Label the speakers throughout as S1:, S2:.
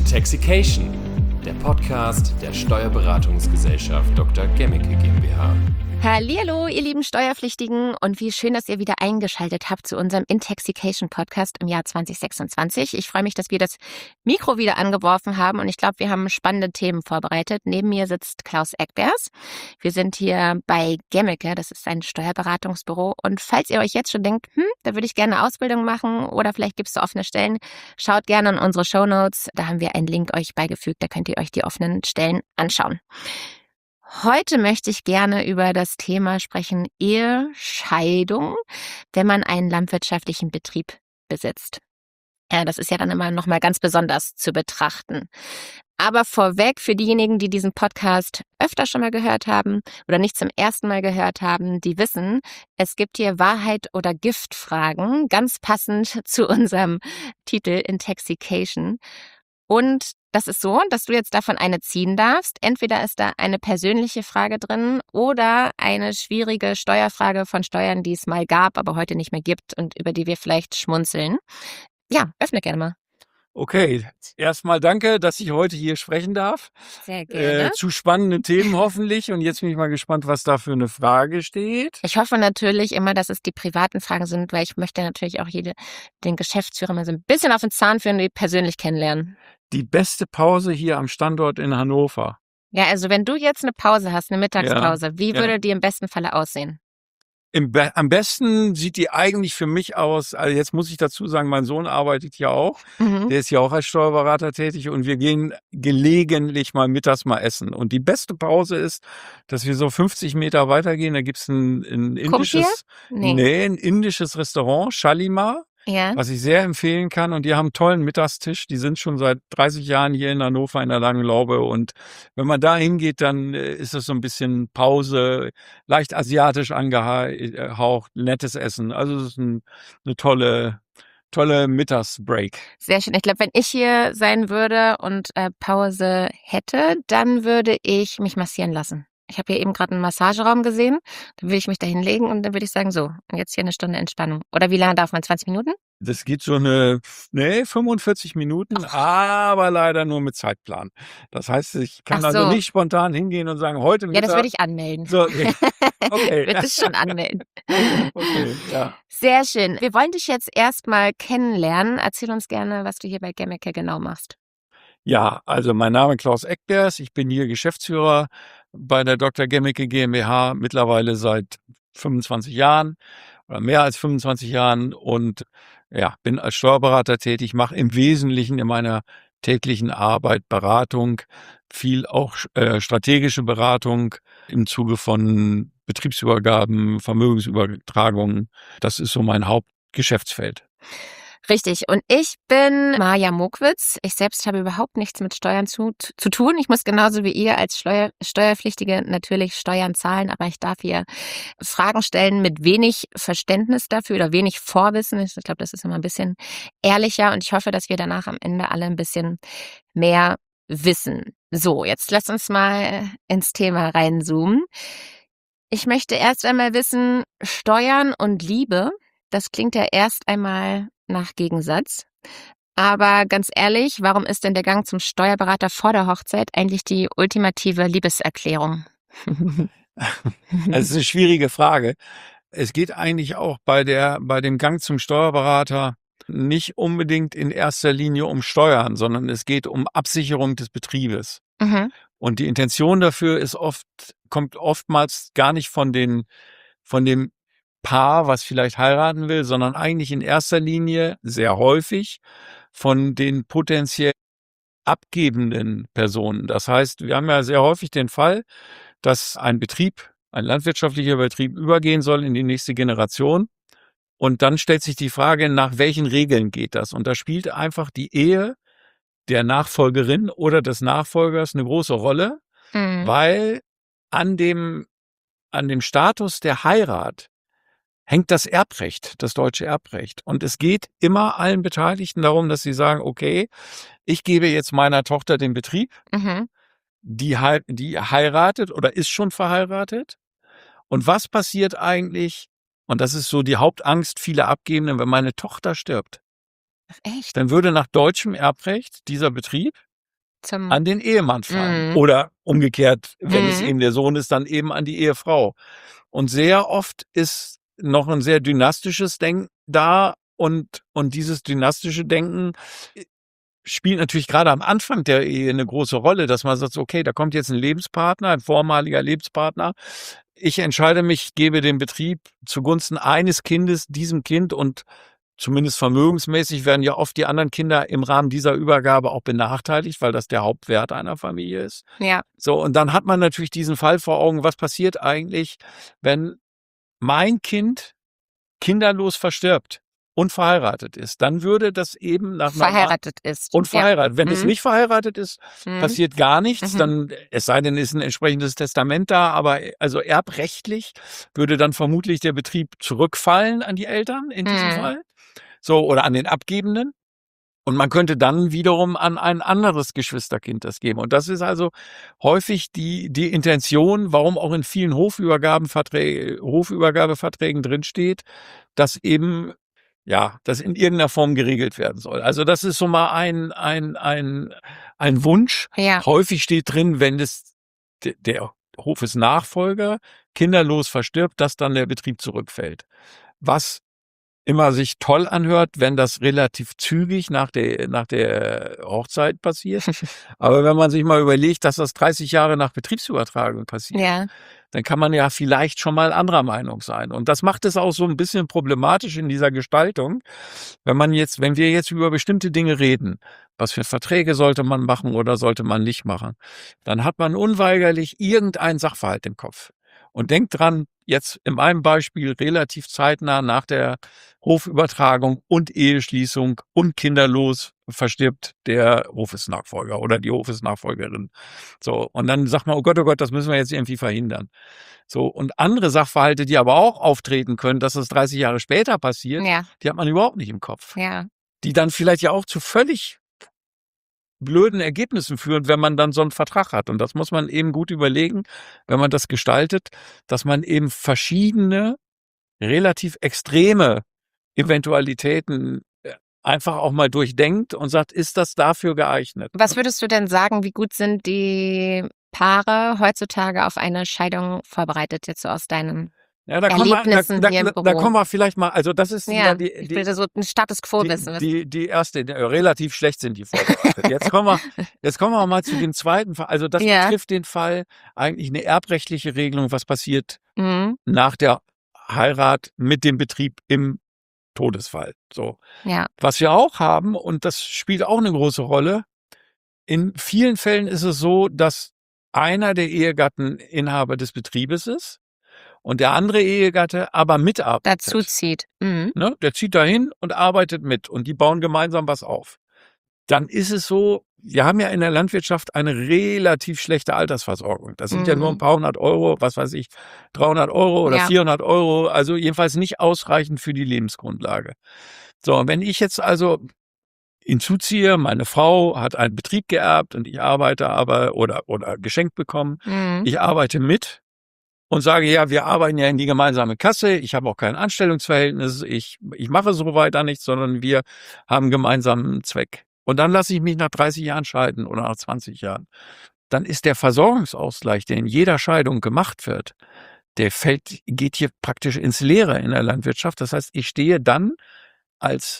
S1: Intoxication, der Podcast der Steuerberatungsgesellschaft Dr. Gemmicke GmbH.
S2: Hallihallo, ihr lieben Steuerpflichtigen, und wie schön, dass ihr wieder eingeschaltet habt zu unserem Intoxication Podcast im Jahr 2026. Ich freue mich, dass wir das Mikro wieder angeworfen haben, und ich glaube, wir haben spannende Themen vorbereitet. Neben mir sitzt Klaus Eckbers. Wir sind hier bei Gemmicke, das ist ein Steuerberatungsbüro, und falls ihr euch jetzt schon denkt, da würde ich gerne eine Ausbildung machen oder vielleicht gibt es offene Stellen, schaut gerne in unsere Shownotes, da haben wir einen Link euch beigefügt, da könnt ihr euch die offenen Stellen anschauen. Heute möchte ich gerne über das Thema sprechen, Ehescheidung, wenn man einen landwirtschaftlichen Betrieb besitzt. Ja, das ist ja dann immer nochmal ganz besonders zu betrachten. Aber vorweg, für diejenigen, die diesen Podcast öfter schon mal gehört haben oder nicht zum ersten Mal gehört haben, die wissen, es gibt hier Wahrheit- oder Giftfragen, ganz passend zu unserem Titel Intoxication. Und das ist so, dass du jetzt davon eine ziehen darfst. Entweder ist da eine persönliche Frage drin oder eine schwierige Steuerfrage von Steuern, die es mal gab, aber heute nicht mehr gibt und über die wir vielleicht schmunzeln. Ja, öffne gerne mal.
S3: Okay, erstmal danke, dass ich heute hier sprechen darf.
S2: Sehr gerne.
S3: Zu spannenden Themen hoffentlich. Und jetzt bin ich mal gespannt, was da für eine Frage steht.
S2: Ich hoffe natürlich immer, dass es die privaten Fragen sind, weil ich möchte natürlich auch den Geschäftsführer mal so ein bisschen auf den Zahn führen und die persönlich kennenlernen.
S3: Die beste Pause hier am Standort in Hannover.
S2: Ja, also wenn du jetzt eine Pause hast, eine Mittagspause, wie würde die im besten Falle aussehen?
S3: Am besten sieht die eigentlich für mich aus, also jetzt muss ich dazu sagen, mein Sohn arbeitet ja auch, der ist ja auch als Steuerberater tätig, und wir gehen gelegentlich mal mittags mal essen. Und die beste Pause ist, dass wir so 50 Meter weitergehen, da gibt's ein indisches, ein indisches Restaurant, Shalimar.
S2: Ja.
S3: Was ich sehr empfehlen kann. Und die haben einen tollen Mittagstisch. Die sind schon seit 30 Jahren hier in Hannover in der Langen Laube. Und wenn man da hingeht, dann ist es so ein bisschen Pause, leicht asiatisch angehaucht, nettes Essen. Also es ist eine tolle Mittagsbreak.
S2: Sehr schön. Ich glaube, wenn ich hier sein würde und Pause hätte, dann würde ich mich massieren lassen. Ich habe hier eben gerade einen Massageraum gesehen, dann würde ich mich da hinlegen und dann würde ich sagen, so, jetzt hier eine Stunde Entspannung. Oder wie lange darf man? 20 Minuten?
S3: Das geht so 45 Minuten, aber leider nur mit Zeitplan. Das heißt, ich kann also nicht spontan hingehen und sagen, heute Mittag.
S2: Ja, das würde ich anmelden.
S3: So, okay.
S2: Ich würde es schon anmelden.
S3: Okay, ja.
S2: Sehr schön. Wir wollen dich jetzt erstmal kennenlernen. Erzähl uns gerne, was du hier bei Gemmicke genau machst.
S3: Ja, also mein Name ist Klaus Eckbers. Ich bin hier Geschäftsführer bei der Dr. Gemmicke GmbH mittlerweile seit 25 Jahren oder mehr als 25 Jahren und bin als Steuerberater tätig, mache im Wesentlichen in meiner täglichen Arbeit Beratung, viel auch strategische Beratung im Zuge von Betriebsübergaben, Vermögensübertragungen. Das ist so mein Hauptgeschäftsfeld.
S2: Richtig. Und ich bin Maja Mokwitz. Ich selbst habe überhaupt nichts mit Steuern zu tun. Ich muss genauso wie ihr als Steuerpflichtige natürlich Steuern zahlen, aber ich darf hier Fragen stellen mit wenig Verständnis dafür oder wenig Vorwissen. Ich glaube, das ist immer ein bisschen ehrlicher, und ich hoffe, dass wir danach am Ende alle ein bisschen mehr wissen. So, jetzt lasst uns mal ins Thema reinzoomen. Ich möchte erst einmal wissen, Steuern und Liebe, das klingt ja erst einmal nach Gegensatz. Aber ganz ehrlich, warum ist denn der Gang zum Steuerberater vor der Hochzeit eigentlich die ultimative Liebeserklärung?
S3: Das ist eine schwierige Frage. Es geht eigentlich auch bei dem Gang zum Steuerberater nicht unbedingt in erster Linie um Steuern, sondern es geht um Absicherung des Betriebes.
S2: Mhm.
S3: Und die Intention dafür kommt oftmals gar nicht von dem Paar, was vielleicht heiraten will, sondern eigentlich in erster Linie sehr häufig von den potenziell abgebenden Personen. Das heißt, wir haben ja sehr häufig den Fall, dass ein landwirtschaftlicher Betrieb übergehen soll in die nächste Generation. Und dann stellt sich die Frage, nach welchen Regeln geht das? Und da spielt einfach die Ehe der Nachfolgerin oder des Nachfolgers eine große Rolle, weil an dem Status der Heirat hängt das Erbrecht, das deutsche Erbrecht. Und es geht immer allen Beteiligten darum, dass sie sagen, okay, ich gebe jetzt meiner Tochter den Betrieb, die heiratet oder ist schon verheiratet. Und was passiert eigentlich, und das ist so die Hauptangst vieler Abgebenden, wenn meine Tochter stirbt?
S2: Echt?
S3: Dann würde nach deutschem Erbrecht dieser Betrieb an den Ehemann fallen.
S2: Mhm.
S3: Oder umgekehrt, wenn es
S2: Mhm.
S3: eben der Sohn ist, dann eben an die Ehefrau. Und sehr oft ist noch ein sehr dynastisches Denken da und dieses dynastische Denken spielt natürlich gerade am Anfang der Ehe eine große Rolle, dass man sagt, okay, da kommt jetzt ein Lebenspartner, ein vormaliger Lebenspartner. Ich entscheide mich, gebe den Betrieb zugunsten eines Kindes diesem Kind und zumindest vermögensmäßig werden ja oft die anderen Kinder im Rahmen dieser Übergabe auch benachteiligt, weil das der Hauptwert einer Familie ist.
S2: Ja.
S3: So, und dann hat man natürlich diesen Fall vor Augen, was passiert eigentlich, wenn mein Kind kinderlos verstirbt und verheiratet ist, dann würde das eben nach
S2: Verheiratet ist.
S3: und verheiratet.
S2: Ja.
S3: Wenn es nicht verheiratet ist, passiert gar nichts, dann, es sei denn, ist ein entsprechendes Testament da, aber also erbrechtlich würde dann vermutlich der Betrieb zurückfallen an die Eltern in diesem Fall. So, oder an den Abgebenden. Und man könnte dann wiederum an ein anderes Geschwisterkind das geben. Und das ist also häufig die Intention, warum auch in vielen Hofübergabeverträgen drinsteht, dass eben, ja, das in irgendeiner Form geregelt werden soll. Also das ist so mal ein Wunsch.
S2: Ja.
S3: Häufig steht drin, wenn der Hofesnachfolger kinderlos verstirbt, dass dann der Betrieb zurückfällt. Was immer sich toll anhört, wenn das relativ zügig nach der Hochzeit passiert. Aber wenn man sich mal überlegt, dass das 30 Jahre nach Betriebsübertragung passiert,
S2: Ja.
S3: dann kann man ja vielleicht schon mal anderer Meinung sein. Und das macht es auch so ein bisschen problematisch in dieser Gestaltung, wenn wir jetzt über bestimmte Dinge reden, was für Verträge sollte man machen oder sollte man nicht machen, dann hat man unweigerlich irgendeinen Sachverhalt im Kopf. Und denkt dran, jetzt in meinem Beispiel relativ zeitnah nach der Hofübertragung und Eheschließung und kinderlos verstirbt der Hofesnachfolger oder die Hofesnachfolgerin. So, und dann sagt man, oh Gott, das müssen wir jetzt irgendwie verhindern. So, und andere Sachverhalte, die aber auch auftreten können, dass es 30 Jahre später passiert,
S2: Ja.
S3: die hat man überhaupt nicht im Kopf.
S2: Ja.
S3: Die dann vielleicht ja auch zu völlig blöden Ergebnissen führen, wenn man dann so einen Vertrag hat. Und das muss man eben gut überlegen, wenn man das gestaltet, dass man eben verschiedene, relativ extreme Eventualitäten einfach auch mal durchdenkt und sagt, ist das dafür geeignet?
S2: Was würdest du denn sagen, wie gut sind die Paare heutzutage auf eine Scheidung vorbereitet, jetzt so aus deinen
S3: Ja,
S2: Erlebnissen hier im
S3: da
S2: Büro?
S3: kommen wir vielleicht mal, also das ist
S2: Ja,
S3: dann
S2: ich will so einen Status Quo wissen.
S3: die erste, relativ schlecht sind die vorbereitet. Jetzt kommen wir mal zu dem zweiten Fall. Also das
S2: Ja.
S3: betrifft den Fall eigentlich eine erbrechtliche Regelung, was passiert
S2: Mhm.
S3: nach der Heirat mit dem Betrieb im Todesfall. So.
S2: Ja.
S3: Was wir auch haben, und das spielt auch eine große Rolle, in vielen Fällen ist es so, dass einer der Ehegatten Inhaber des Betriebes ist und der andere Ehegatte aber mitarbeitet.
S2: Dazu zieht. Mhm.
S3: Ne? Der zieht dahin und arbeitet mit und die bauen gemeinsam was auf. Dann ist es so, wir haben ja in der Landwirtschaft eine relativ schlechte Altersversorgung. Das sind ja nur ein paar hundert Euro, was weiß ich, 300 Euro oder 400 Euro, also jedenfalls nicht ausreichend für die Lebensgrundlage. So, und wenn ich jetzt also hinzuziehe, meine Frau hat einen Betrieb geerbt und ich arbeite aber oder geschenkt bekommen, ich arbeite mit und sage, ja, wir arbeiten ja in die gemeinsame Kasse, ich habe auch kein Anstellungsverhältnis, ich mache so weiter nichts, sondern wir haben gemeinsamen Zweck. Und dann lasse ich mich nach 30 Jahren scheiden oder nach 20 Jahren. Dann ist der Versorgungsausgleich, der in jeder Scheidung gemacht wird, geht hier praktisch ins Leere in der Landwirtschaft. Das heißt, ich stehe dann als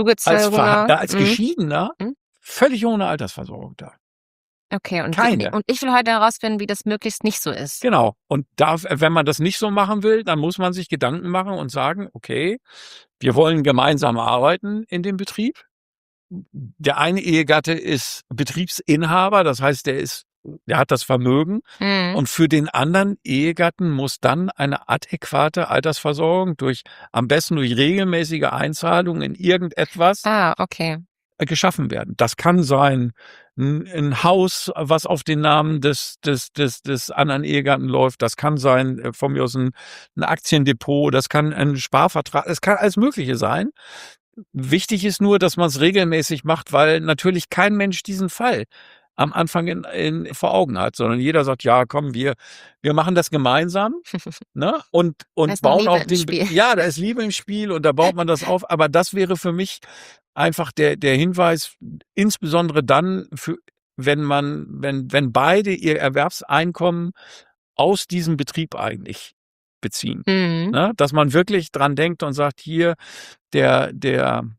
S3: Geschiedener völlig ohne Altersversorgung da.
S2: Okay, und
S3: Keine.
S2: Und ich will heute herausfinden, wie das möglichst nicht so ist.
S3: Genau. Und wenn man das nicht so machen will, dann muss man sich Gedanken machen und sagen, okay, wir wollen gemeinsam arbeiten in dem Betrieb. Der eine Ehegatte ist Betriebsinhaber, das heißt, der hat das Vermögen. Und für den anderen Ehegatten muss dann eine adäquate Altersversorgung am besten durch regelmäßige Einzahlungen in irgendetwas geschaffen werden. Das kann sein ein Haus, was auf den Namen des anderen Ehegatten läuft. Das kann sein von mir aus ein Aktiendepot. Das kann ein Sparvertrag. Es kann alles Mögliche sein. Wichtig ist nur, dass man es regelmäßig macht, weil natürlich kein Mensch diesen Fall am Anfang vor Augen hat, sondern jeder sagt, ja, komm, wir machen das gemeinsam, ne? Und bauen auch ja, da ist Liebe im Spiel und da baut man das auf. Aber das wäre für mich einfach der Hinweis, insbesondere dann wenn beide ihr Erwerbseinkommen aus diesem Betrieb eigentlich beziehen.
S2: Mhm.
S3: Ne? Dass man wirklich dran denkt und sagt, hier, derjenige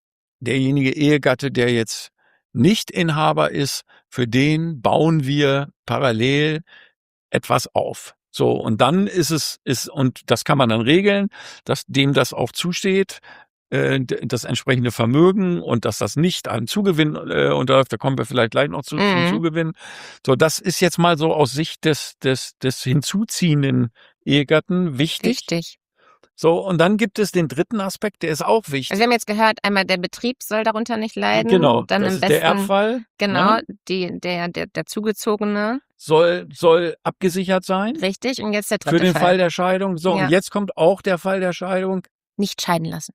S3: Ehegatte, der jetzt nicht Inhaber ist, für den bauen wir parallel etwas auf. So, und dann und das kann man dann regeln, dass dem das auch zusteht, das entsprechende Vermögen, und dass das nicht einem Zugewinn unterläuft, da kommen wir vielleicht gleich noch zum Zugewinn. So, das ist jetzt mal so aus Sicht des hinzuziehenden Ehegatten wichtig. So, und dann gibt es den dritten Aspekt, der ist auch wichtig.
S2: Also wir haben jetzt gehört, einmal der Betrieb soll darunter nicht leiden.
S3: Genau,
S2: dann
S3: das
S2: am
S3: ist
S2: besten
S3: der Erbfall.
S2: Genau,
S3: Ne?
S2: der Zugezogene.
S3: Soll abgesichert sein.
S2: Richtig, und jetzt der dritte
S3: Für den Fall der Scheidung. So,
S2: Ja.
S3: und jetzt kommt auch der Fall der Scheidung.
S2: Nicht scheiden lassen.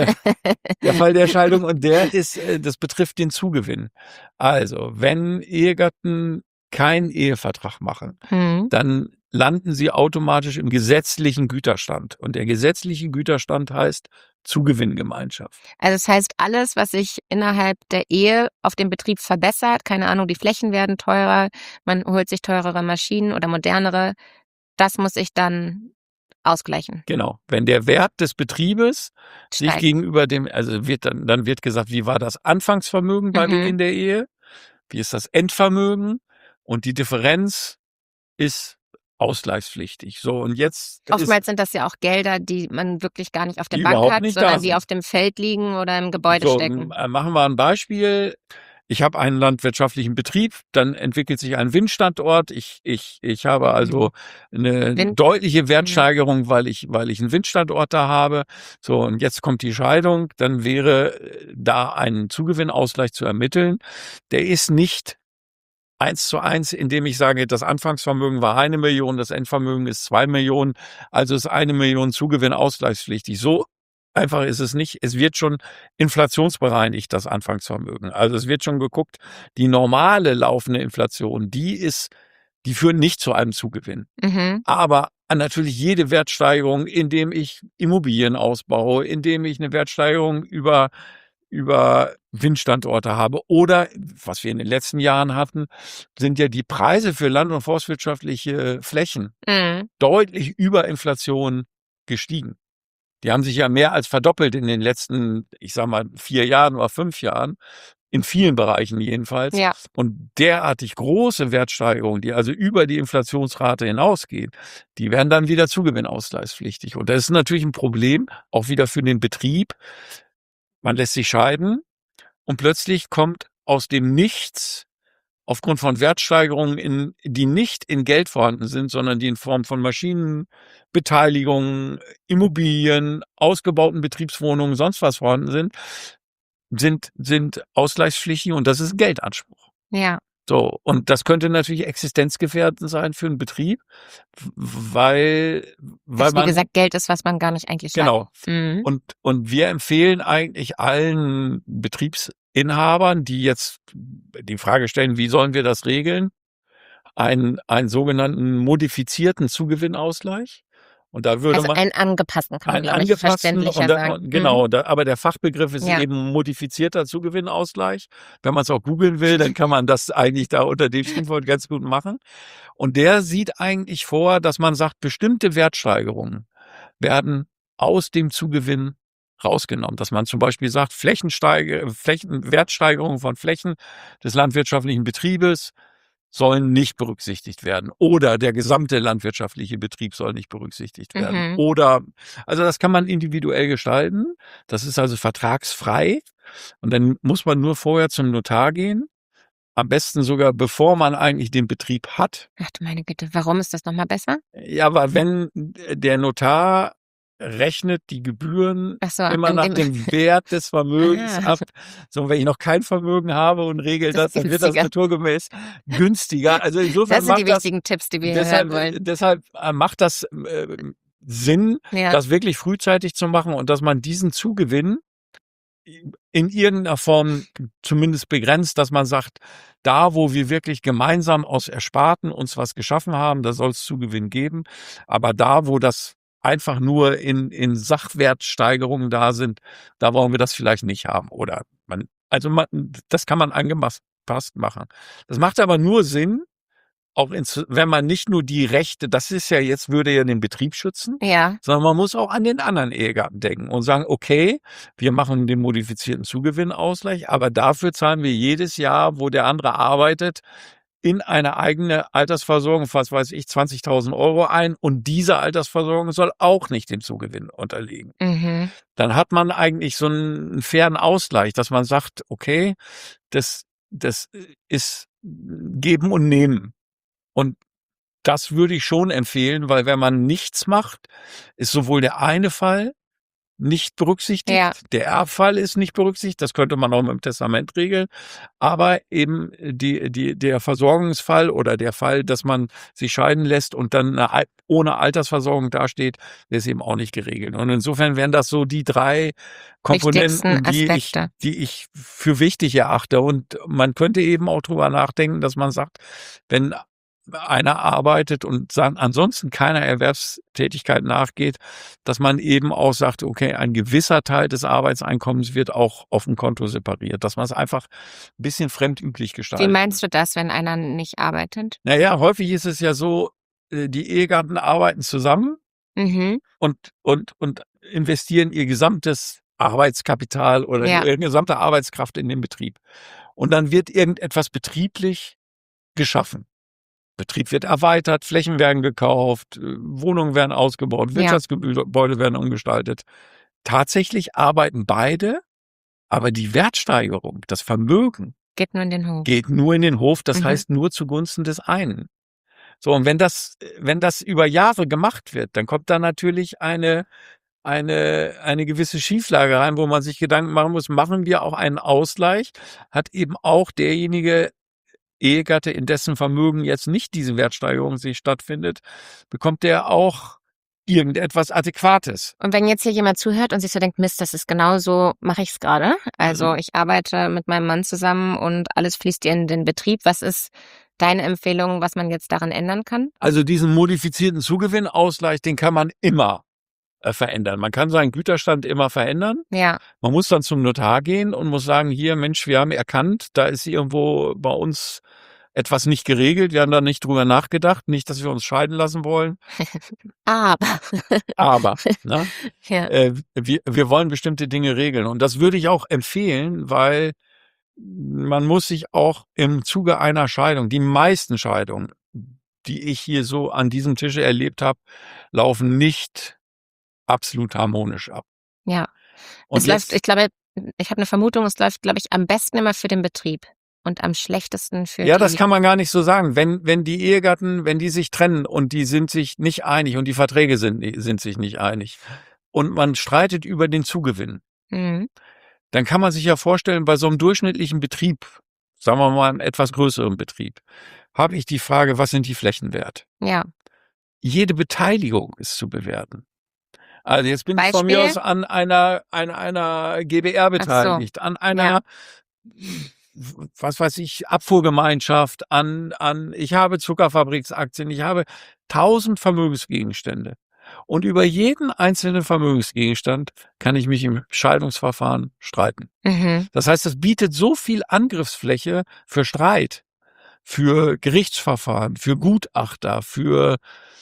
S3: Der Fall der Scheidung, und das betrifft den Zugewinn. Also, wenn Ehegatten keinen Ehevertrag machen, dann landen sie automatisch im gesetzlichen Güterstand. Und der gesetzliche Güterstand heißt Zugewinngemeinschaft.
S2: Also das heißt, alles, was sich innerhalb der Ehe auf dem Betrieb verbessert, keine Ahnung, die Flächen werden teurer, man holt sich teurere Maschinen oder modernere, das muss ich dann ausgleichen.
S3: Genau. Wenn der Wert des Betriebes sich
S2: Steigt.
S3: gegenüber dann wird gesagt, wie war das Anfangsvermögen bei Beginn der Ehe? Wie ist das Endvermögen? Und die Differenz ist ausgleichspflichtig. So, und jetzt
S2: Oftmals sind das ja auch Gelder, die man wirklich gar nicht auf der
S3: Die
S2: Bank
S3: überhaupt
S2: hat,
S3: nicht da
S2: sondern die
S3: sind.
S2: auf dem Feld liegen oder im Gebäude stecken.
S3: Machen wir ein Beispiel. Ich habe einen landwirtschaftlichen Betrieb, dann entwickelt sich ein Windstandort. Ich habe also eine deutliche Wertsteigerung, weil ich einen Windstandort da habe. So, und jetzt kommt die Scheidung. Dann wäre da ein Zugewinnausgleich zu ermitteln. Der ist nicht 1:1, indem ich sage, das Anfangsvermögen war 1 Million, das Endvermögen ist 2 Millionen, also ist 1 Million Zugewinn ausgleichspflichtig. So einfach ist es nicht. Es wird schon inflationsbereinigt, das Anfangsvermögen. Also es wird schon geguckt, die normale laufende Inflation, die führt nicht zu einem Zugewinn. Aber natürlich jede Wertsteigerung, indem ich Immobilien ausbaue, indem ich eine Wertsteigerung über Windstandorte habe, oder, was wir in den letzten Jahren hatten, sind ja die Preise für land- und forstwirtschaftliche Flächen deutlich über Inflation gestiegen. Die haben sich ja mehr als verdoppelt in den letzten, ich sag mal, 4 Jahren oder 5 Jahren. In vielen Bereichen jedenfalls.
S2: Ja.
S3: Und derartig große Wertsteigerungen, die also über die Inflationsrate hinausgehen, die werden dann wieder zugewinnausgleichspflichtig. Und das ist natürlich ein Problem, auch wieder für den Betrieb. Man lässt sich scheiden und plötzlich kommt aus dem Nichts, aufgrund von Wertsteigerungen, die nicht in Geld vorhanden sind, sondern die in Form von Maschinen, Beteiligungen, Immobilien, ausgebauten Betriebswohnungen, sonst was vorhanden sind ausgleichspflichtig, und das ist ein Geldanspruch.
S2: Ja.
S3: So, und das könnte natürlich existenzgefährdend sein für einen Betrieb, weil
S2: Das, wie gesagt, Geld ist, was man gar nicht eigentlich
S3: Genau.
S2: hat.
S3: Und wir empfehlen eigentlich allen Betriebsinhabern, die jetzt die Frage stellen, wie sollen wir das regeln, einen sogenannten modifizierten Zugewinnausgleich. Und da würde man
S2: einen angepassten, kann man, glaube ich,
S3: angepassten,
S2: verständlicher sagen.
S3: Genau, aber der Fachbegriff ist eben modifizierter Zugewinnausgleich. Wenn man es auch googeln will, dann kann man das eigentlich da unter dem Stichwort ganz gut machen. Und der sieht eigentlich vor, dass man sagt, bestimmte Wertsteigerungen werden aus dem Zugewinn rausgenommen. Dass man zum Beispiel sagt, Wertsteigerungen von Flächen des landwirtschaftlichen Betriebes sollen nicht berücksichtigt werden, oder der gesamte landwirtschaftliche Betrieb soll nicht berücksichtigt werden. Oder, also das kann man individuell gestalten. Das ist also vertragsfrei. Und dann muss man nur vorher zum Notar gehen. Am besten sogar, bevor man eigentlich den Betrieb hat.
S2: Ach du meine Güte, warum ist das nochmal besser?
S3: Ja, aber wenn der Notar rechnet die Gebühren immer nach dem Wert des Vermögens ab. So, wenn ich noch kein Vermögen habe und regel das, dann wird das naturgemäß günstiger. Also insofern
S2: das sind die wichtigen Tipps, die wir hier hören wollen.
S3: Deshalb macht das Sinn, das wirklich frühzeitig zu machen, und dass man diesen Zugewinn in irgendeiner Form zumindest begrenzt, dass man sagt, da, wo wir wirklich gemeinsam aus Ersparten uns was geschaffen haben, da soll es Zugewinn geben. Aber da, wo das einfach nur in Sachwertsteigerungen da sind, da wollen wir das vielleicht nicht haben. Oder das kann man angepasst passt, machen. Das macht aber nur Sinn, auch wenn man nicht nur die Rechte, das ist ja jetzt, würde ja den Betrieb schützen,
S2: Ja.
S3: sondern man muss auch an den anderen Ehegatten denken und sagen, okay, wir machen den modifizierten Zugewinnausgleich, aber dafür zahlen wir jedes Jahr, wo der andere arbeitet, in eine eigene Altersversorgung, was weiß ich, 20.000 € ein, und diese Altersversorgung soll auch nicht dem Zugewinn unterliegen.
S2: Mhm.
S3: Dann hat man eigentlich so einen fairen Ausgleich, dass man sagt, okay, das ist Geben und Nehmen. Und das würde ich schon empfehlen, weil wenn man nichts macht, ist sowohl der eine Fall nicht berücksichtigt,
S2: Ja.
S3: der Erbfall ist nicht berücksichtigt, das könnte man auch mit dem Testament regeln, aber eben der Versorgungsfall oder der Fall, dass man sich scheiden lässt und dann ohne Altersversorgung dasteht, ist eben auch nicht geregelt. Und insofern wären das so die 3 Komponenten, die ich für wichtig erachte. Und man könnte eben auch drüber nachdenken, dass man sagt, wenn einer arbeitet und ansonsten keiner Erwerbstätigkeit nachgeht, dass man eben auch sagt, okay, ein gewisser Teil des Arbeitseinkommens wird auch auf dem Konto separiert, dass man es einfach ein bisschen fremdüblich gestaltet.
S2: Wie meinst du das, wenn einer nicht arbeitet?
S3: Naja, häufig ist es ja so, die Ehegatten arbeiten zusammen und investieren ihr gesamtes Arbeitskapital oder ihre gesamte Arbeitskraft in den Betrieb. Und dann wird irgendetwas betrieblich geschaffen. Betrieb wird erweitert, Flächen werden gekauft, Wohnungen werden ausgebaut, Wirtschaftsgebäude werden umgestaltet. Tatsächlich arbeiten beide, aber die Wertsteigerung, das Vermögen
S2: geht nur in den Hof. Das
S3: heißt nur zugunsten des einen. So, und wenn das über Jahre gemacht wird, dann kommt da natürlich eine gewisse Schieflage rein, wo man sich Gedanken machen muss, machen wir auch einen Ausgleich? Hat eben auch derjenige Ehegatte, in dessen Vermögen jetzt nicht diese Wertsteigerung sich stattfindet, bekommt der auch irgendetwas Adäquates.
S2: Und wenn jetzt hier jemand zuhört und sich so denkt, Mist, das ist genau so, mache ich es gerade. Also ich arbeite mit meinem Mann zusammen und alles fließt in den Betrieb. Was ist deine Empfehlung, was man jetzt daran ändern kann?
S3: Also diesen modifizierten Zugewinnausgleich, den kann man immer verändern. Man kann seinen Güterstand immer verändern.
S2: Ja.
S3: Man muss dann zum Notar gehen und muss sagen, hier, Mensch, wir haben erkannt, da ist irgendwo bei uns etwas nicht geregelt. Wir haben da nicht drüber nachgedacht. Nicht, dass wir uns scheiden lassen wollen. Aber, ne?
S2: Ja.
S3: Wir wollen bestimmte Dinge regeln. Und das würde ich auch empfehlen, weil man muss sich auch im Zuge einer Scheidung, die meisten Scheidungen, die ich hier so an diesem Tische erlebt habe, laufen nicht absolut harmonisch ab.
S2: Ja.
S3: Und
S2: ich habe eine Vermutung, es läuft, glaube ich, am besten immer für den Betrieb und am schlechtesten für
S3: Ja, das kann man gar nicht so sagen. Wenn die Ehegatten, wenn die sich trennen und die sind sich nicht einig und die Verträge sind sich nicht einig und man streitet über den Zugewinn, dann kann man sich ja vorstellen, bei so einem durchschnittlichen Betrieb, sagen wir mal einem etwas größeren Betrieb, habe ich die Frage, was sind die Flächen wert?
S2: Ja.
S3: Jede Beteiligung ist zu bewerten. Also jetzt bin ich von mir aus an einer GbR beteiligt, an einer, was weiß ich, Abfuhrgemeinschaft, ich habe Zuckerfabriksaktien, ich habe 1000 Vermögensgegenstände. Und über jeden einzelnen Vermögensgegenstand kann ich mich im Scheidungsverfahren streiten. Das heißt, es bietet so viel Angriffsfläche für Streit, für Gerichtsverfahren, für Gutachter, für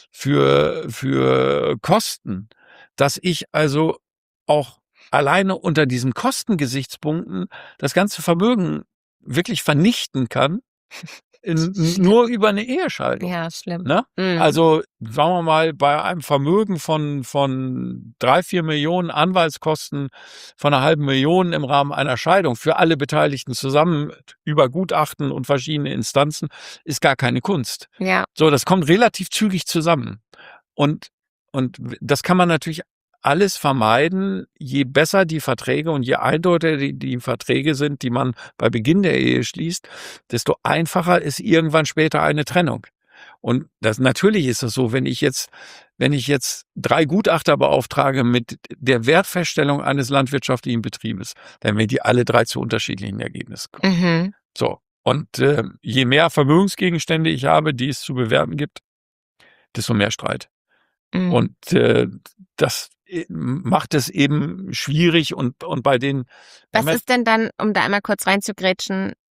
S3: Kosten, dass ich also auch alleine unter diesen Kostengesichtspunkten das ganze Vermögen wirklich vernichten kann, nur über eine Ehescheidung.
S2: Ja, schlimm.
S3: Ne? Also sagen wir mal, bei einem Vermögen von 3-4 Millionen Anwaltskosten von 500.000 im Rahmen einer Scheidung für alle Beteiligten zusammen über Gutachten und verschiedene Instanzen ist gar keine Kunst.
S2: Ja.
S3: So, das kommt relativ zügig zusammen. Und das kann man natürlich alles vermeiden, je besser die Verträge und je eindeutiger die Verträge sind, die man bei Beginn der Ehe schließt, desto einfacher ist irgendwann später eine Trennung. Und natürlich ist es so, wenn ich jetzt 3 Gutachter beauftrage mit der Wertfeststellung eines landwirtschaftlichen Betriebes, dann werden die alle 3 zu unterschiedlichen Ergebnissen kommen. So. Und je mehr Vermögensgegenstände ich habe, die es zu bewerten gibt, desto mehr Streit. Und das macht es eben schwierig und bei den...
S2: Was ist denn dann, um da einmal kurz reinzugrätschen,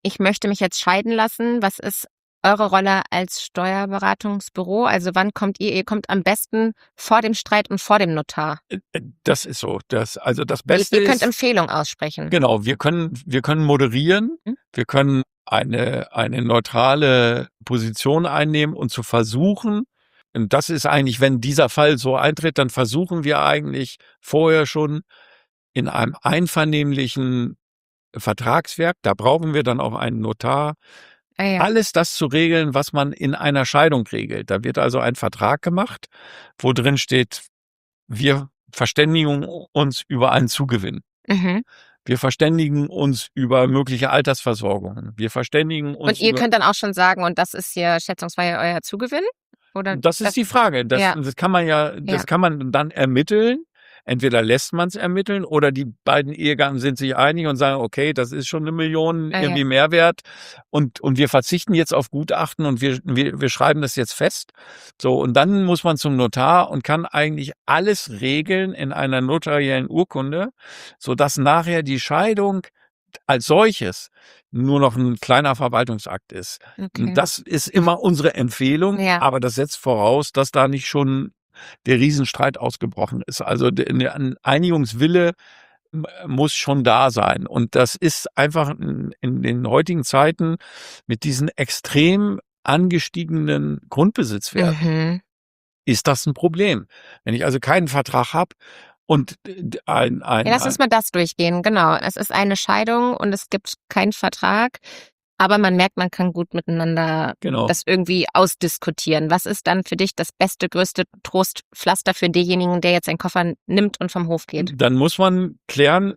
S2: ich möchte mich jetzt scheiden lassen. Was ist eure Rolle als Steuerberatungsbüro? Also wann kommt ihr? Ihr kommt am besten vor dem Streit und vor dem Notar.
S3: Das ist so. Das
S2: Ihr
S3: Beste
S2: könnt
S3: ist,
S2: Empfehlungen aussprechen.
S3: genau, wir können moderieren, wir können eine neutrale Position einnehmen und zu versuchen, und das ist eigentlich, wenn dieser Fall so eintritt, dann versuchen wir eigentlich vorher schon in einem einvernehmlichen Vertragswerk, da brauchen wir dann auch einen Notar, alles das zu regeln, was man in einer Scheidung regelt. Da wird also ein Vertrag gemacht, wo drin steht, wir verständigen uns über einen Zugewinn. Wir verständigen uns über mögliche Altersversorgungen. Wir verständigen uns.
S2: Und ihr könnt dann auch schon sagen, und das ist hier schätzungsweise euer Zugewinn? Oder
S3: das ist die Frage. Das kann man kann man dann ermitteln. Entweder lässt man es ermitteln oder die beiden Ehegatten sind sich einig und sagen, okay, das ist schon 1 Million irgendwie Mehrwert und wir verzichten jetzt auf Gutachten und wir schreiben das jetzt fest. So, und dann muss man zum Notar und kann eigentlich alles regeln in einer notariellen Urkunde, sodass nachher die Scheidung als solches nur noch ein kleiner Verwaltungsakt ist.
S2: Okay.
S3: Das ist immer unsere Empfehlung, aber das setzt voraus, dass da nicht schon der Riesenstreit ausgebrochen ist. Also ein Einigungswille muss schon da sein. Und das ist einfach in den heutigen Zeiten mit diesen extrem angestiegenen Grundbesitzwerten ist das ein Problem. Wenn ich also keinen Vertrag habe und
S2: lass uns mal das durchgehen. Genau. Es ist eine Scheidung und es gibt keinen Vertrag. Aber man merkt, man kann gut miteinander das irgendwie ausdiskutieren. Was ist dann für dich das beste, größte Trostpflaster für denjenigen, der jetzt einen Koffer nimmt und vom Hof geht?
S3: Dann muss man klären,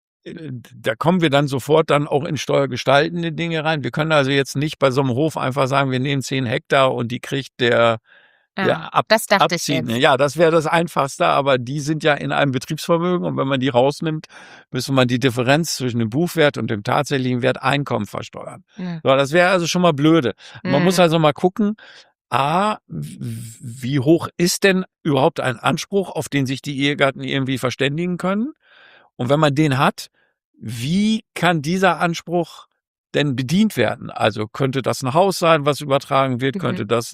S3: da kommen wir dann sofort dann auch in steuergestaltende Dinge rein. Wir können also jetzt nicht bei so einem Hof einfach sagen, wir nehmen 10 Hektar und die kriegt der
S2: das dachte
S3: abziehen.
S2: ich jetzt.
S3: Ja, das wäre das Einfachste, aber die sind ja in einem Betriebsvermögen und wenn man die rausnimmt, müsste man die Differenz zwischen dem Buchwert und dem tatsächlichen Wert Einkommen versteuern. So, das wäre also schon mal blöde. Man muss also mal gucken, wie hoch ist denn überhaupt ein Anspruch, auf den sich die Ehegatten irgendwie verständigen können? Und wenn man den hat, wie kann dieser Anspruch denn bedient werden? Also könnte das ein Haus sein, was übertragen wird? Könnte das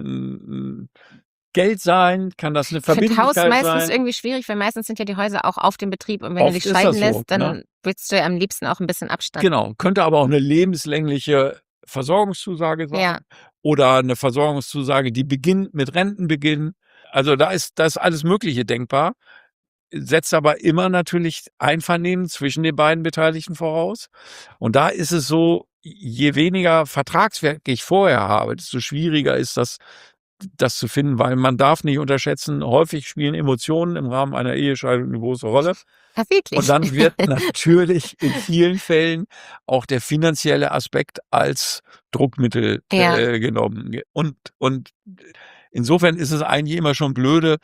S3: ein Geld sein? Kann das eine Verbindlichkeit sein?
S2: Ich finde Haus meistens irgendwie schwierig, weil meistens sind ja die Häuser auch auf dem Betrieb und wenn du dich scheiden lässt, dann willst du ja am liebsten auch ein bisschen Abstand.
S3: Genau, könnte aber auch eine lebenslängliche Versorgungszusage sein oder eine Versorgungszusage, die beginnt mit Rentenbeginn. Also da ist alles Mögliche denkbar. Setzt aber immer natürlich Einvernehmen zwischen den beiden Beteiligten voraus. Und da ist es so, je weniger Vertragswerk ich vorher habe, desto schwieriger ist das zu finden, weil man darf nicht unterschätzen, häufig spielen Emotionen im Rahmen einer Ehescheidung eine große Rolle.
S2: Ja, wirklich.
S3: Und dann wird natürlich in vielen Fällen auch der finanzielle Aspekt als Druckmittel genommen. Und insofern ist es eigentlich immer schon blöde,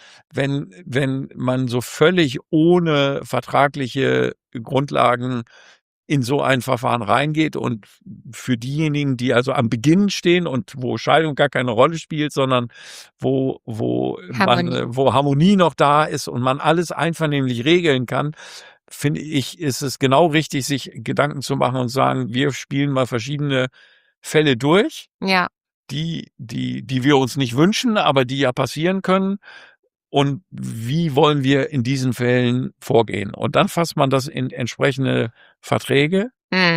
S3: wenn man so völlig ohne vertragliche Grundlagen in so ein Verfahren reingeht und für diejenigen, die also am Beginn stehen und wo Scheidung gar keine Rolle spielt, sondern wo Harmonie noch da ist und man alles einvernehmlich regeln kann, finde ich, ist es genau richtig, sich Gedanken zu machen und sagen, wir spielen mal verschiedene Fälle durch.
S2: Ja.
S3: Die wir uns nicht wünschen, aber die ja passieren können. Und wie wollen wir in diesen Fällen vorgehen? Und dann fasst man das in entsprechende Verträge.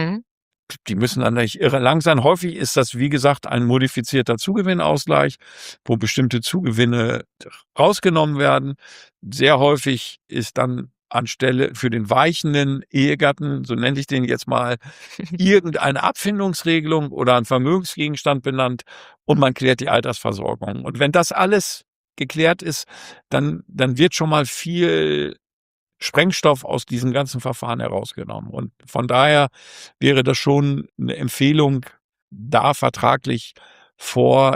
S3: Die müssen dann nicht irre lang sein. Häufig ist das, wie gesagt, ein modifizierter Zugewinnausgleich, wo bestimmte Zugewinne rausgenommen werden. Sehr häufig ist dann anstelle für den weichenden Ehegatten, so nenne ich den jetzt mal, irgendeine Abfindungsregelung oder ein Vermögensgegenstand benannt und man klärt die Altersversorgung. Und wenn das alles geklärt ist, dann wird schon mal viel Sprengstoff aus diesem ganzen Verfahren herausgenommen. Und von daher wäre das schon eine Empfehlung, da vertraglich vor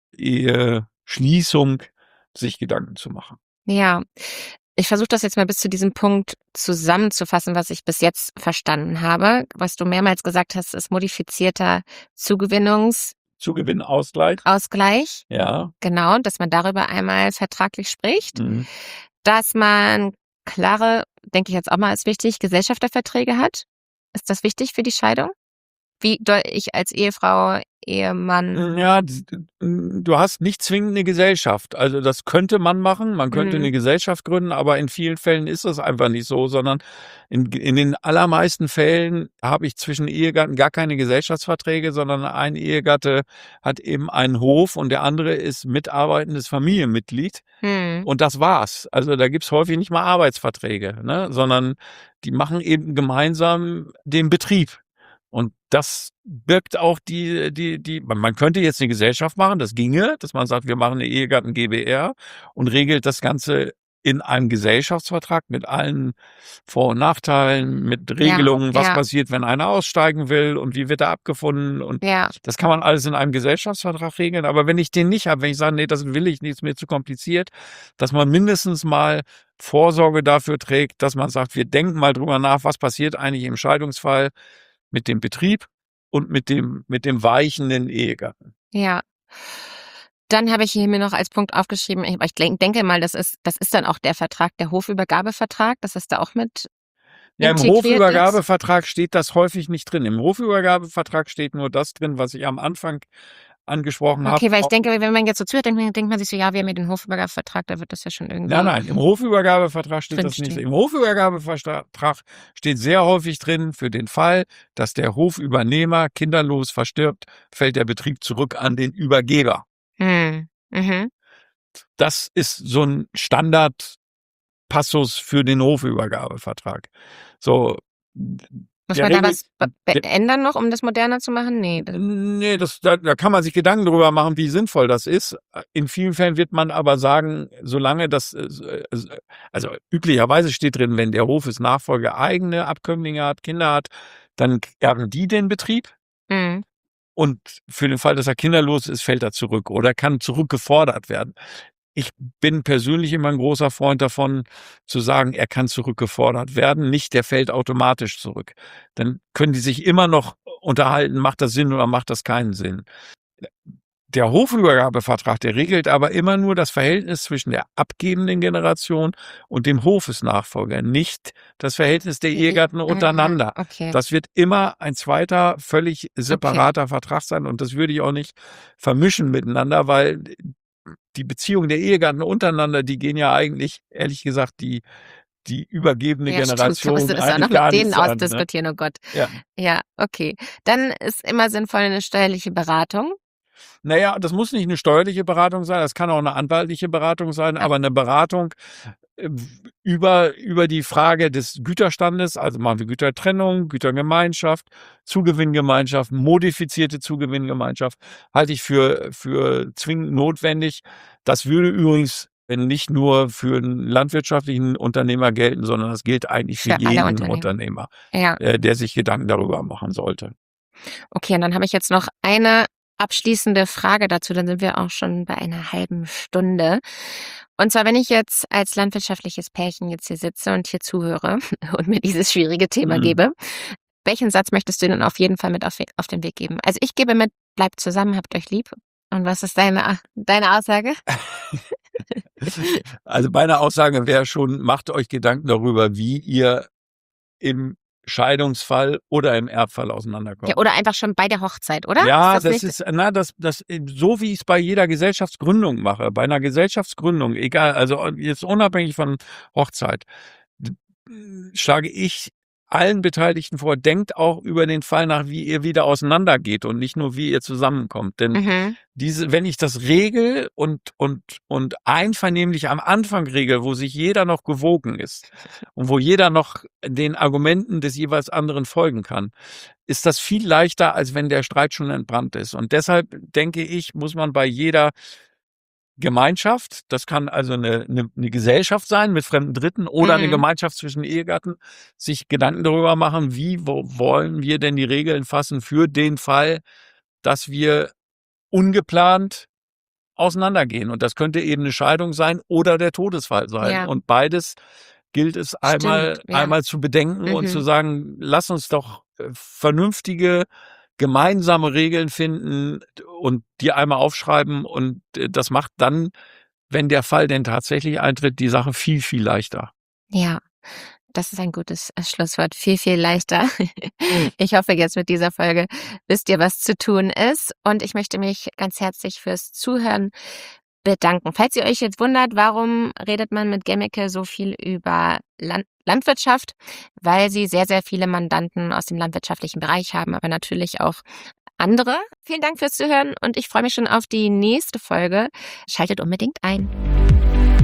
S3: Eheschließung sich Gedanken zu machen.
S2: Ja. Ich versuche das jetzt mal bis zu diesem Punkt zusammenzufassen, was ich bis jetzt verstanden habe. Was du mehrmals gesagt hast, ist modifizierter Zugewinnausgleich.
S3: Ja.
S2: Genau, dass man darüber einmal vertraglich spricht. Dass man klare, denke ich jetzt auch mal, ist wichtig, Gesellschafterverträge hat. Ist das wichtig für die Scheidung? Wie ich als Ehefrau, Ehemann.
S3: Ja, du hast nicht zwingend eine Gesellschaft. Also das könnte man machen, man könnte eine Gesellschaft gründen, aber in vielen Fällen ist das einfach nicht so, sondern in den allermeisten Fällen habe ich zwischen Ehegatten gar keine Gesellschaftsverträge, sondern ein Ehegatte hat eben einen Hof und der andere ist mitarbeitendes Familienmitglied. Und das war's. Also da gibt's häufig nicht mal Arbeitsverträge, ne, sondern die machen eben gemeinsam den Betrieb. Und das birgt auch man könnte jetzt eine Gesellschaft machen, das ginge, dass man sagt, wir machen eine Ehegatten GbR und regelt das Ganze in einem Gesellschaftsvertrag mit allen Vor- und Nachteilen, mit Regelungen, was passiert, wenn einer aussteigen will und wie wird er abgefunden und das kann man alles in einem Gesellschaftsvertrag regeln. Aber wenn ich den nicht habe, wenn ich sage, nee, das will ich nicht, ist mir zu kompliziert, dass man mindestens mal Vorsorge dafür trägt, dass man sagt, wir denken mal drüber nach, was passiert eigentlich im Scheidungsfall mit dem Betrieb und mit dem weichenden Ehegatten.
S2: Ja. Dann habe ich hier mir noch als Punkt aufgeschrieben, ich denke mal, das ist dann auch der Vertrag, der Hofübergabevertrag, dass das da auch mit
S3: Ja, im
S2: integriert ist.
S3: Hofübergabevertrag steht das häufig nicht drin. Im Hofübergabevertrag steht nur das drin, was ich am Anfang angesprochen habe.
S2: Okay, weil ich denke, wenn man jetzt so zuhört, denkt man sich so, ja, wir haben ja den Hofübergabevertrag, da wird das ja schon irgendwie.
S3: Nein, im Hofübergabevertrag steht das nicht. Im Hofübergabevertrag steht sehr häufig drin, für den Fall, dass der Hofübernehmer kinderlos verstirbt, fällt der Betrieb zurück an den Übergeber. Das ist so ein Standardpassus für den Hofübergabevertrag. So.
S2: Muss man da was ändern noch, um das moderner zu machen? Nee,
S3: da kann man sich Gedanken drüber machen, wie sinnvoll das ist. In vielen Fällen wird man aber sagen, solange das, also üblicherweise steht drin, wenn der Hofesnachfolger eigene Abkömmlinge hat, Kinder hat, dann erben die den Betrieb. Und für den Fall, dass er kinderlos ist, fällt er zurück oder kann zurückgefordert werden. Ich bin persönlich immer ein großer Freund davon, zu sagen, er kann zurückgefordert werden, nicht der fällt automatisch zurück. Dann können die sich immer noch unterhalten, macht das Sinn oder macht das keinen Sinn. Der Hofübergabevertrag, der regelt aber immer nur das Verhältnis zwischen der abgebenden Generation und dem Hofesnachfolger, nicht das Verhältnis der Ehegatten untereinander.
S2: Okay.
S3: Das wird immer ein zweiter, völlig separater Vertrag sein und das würde ich auch nicht vermischen miteinander, weil die Beziehungen der Ehegatten untereinander, die gehen ja eigentlich, ehrlich gesagt, die übergebene Generation
S2: stimmt, das auch noch mit denen ausdiskutieren, ne? Oh Gott. Ja, okay. Dann ist immer sinnvoll eine steuerliche Beratung.
S3: Naja, das muss nicht eine steuerliche Beratung sein, das kann auch eine anwaltliche Beratung sein, aber eine Beratung über die Frage des Güterstandes, also machen wir Gütertrennung, Gütergemeinschaft, Zugewinngemeinschaft, modifizierte Zugewinngemeinschaft, halte ich für zwingend notwendig. Das würde übrigens nicht nur für einen landwirtschaftlichen Unternehmer gelten, sondern das gilt eigentlich für jeden Unternehmer, der sich Gedanken darüber machen sollte.
S2: Okay, und dann habe ich jetzt noch eine abschließende Frage dazu, dann sind wir auch schon bei einer halben Stunde. Und zwar, wenn ich jetzt als landwirtschaftliches Pärchen jetzt hier sitze und hier zuhöre und mir dieses schwierige Thema gebe, welchen Satz möchtest du denn auf jeden Fall mit auf den Weg geben? Also ich gebe mit, bleibt zusammen, habt euch lieb. Und was ist deine Aussage?
S3: Also meine Aussage wäre schon, macht euch Gedanken darüber, wie ihr im Scheidungsfall oder im Erbfall auseinanderkommt.
S2: Ja, oder einfach schon bei der Hochzeit, oder?
S3: Ja, das ist so wie ich es bei jeder Gesellschaftsgründung mache. Bei einer Gesellschaftsgründung, egal, also jetzt unabhängig von Hochzeit, schlage ich allen Beteiligten vor, denkt auch über den Fall nach, wie ihr wieder auseinandergeht und nicht nur, wie ihr zusammenkommt. Denn wenn ich das regel und einvernehmlich am Anfang regel, wo sich jeder noch gewogen ist und wo jeder noch den Argumenten des jeweils anderen folgen kann, ist das viel leichter, als wenn der Streit schon entbrannt ist. Und deshalb denke ich, muss man bei jeder Gemeinschaft, das kann also eine Gesellschaft sein mit fremden Dritten oder eine Gemeinschaft zwischen Ehegatten, sich Gedanken darüber machen, wo wollen wir denn die Regeln fassen für den Fall, dass wir ungeplant auseinandergehen. Und das könnte eben eine Scheidung sein oder der Todesfall sein. Ja. Und beides gilt es einmal zu bedenken und zu sagen, lass uns doch vernünftige gemeinsame Regeln finden und die einmal aufschreiben und das macht dann, wenn der Fall denn tatsächlich eintritt, die Sache viel, viel leichter.
S2: Ja, Das ist ein gutes Schlusswort. Viel, viel leichter. Ich hoffe, jetzt mit dieser Folge wisst ihr, was zu tun ist. Und ich möchte mich ganz herzlich fürs Zuhören bedanken. Falls ihr euch jetzt wundert, warum redet man mit Gemmeke so viel über Landwirtschaft? Weil sie sehr, sehr viele Mandanten aus dem landwirtschaftlichen Bereich haben, aber natürlich auch andere. Vielen Dank fürs Zuhören und ich freue mich schon auf die nächste Folge. Schaltet unbedingt ein.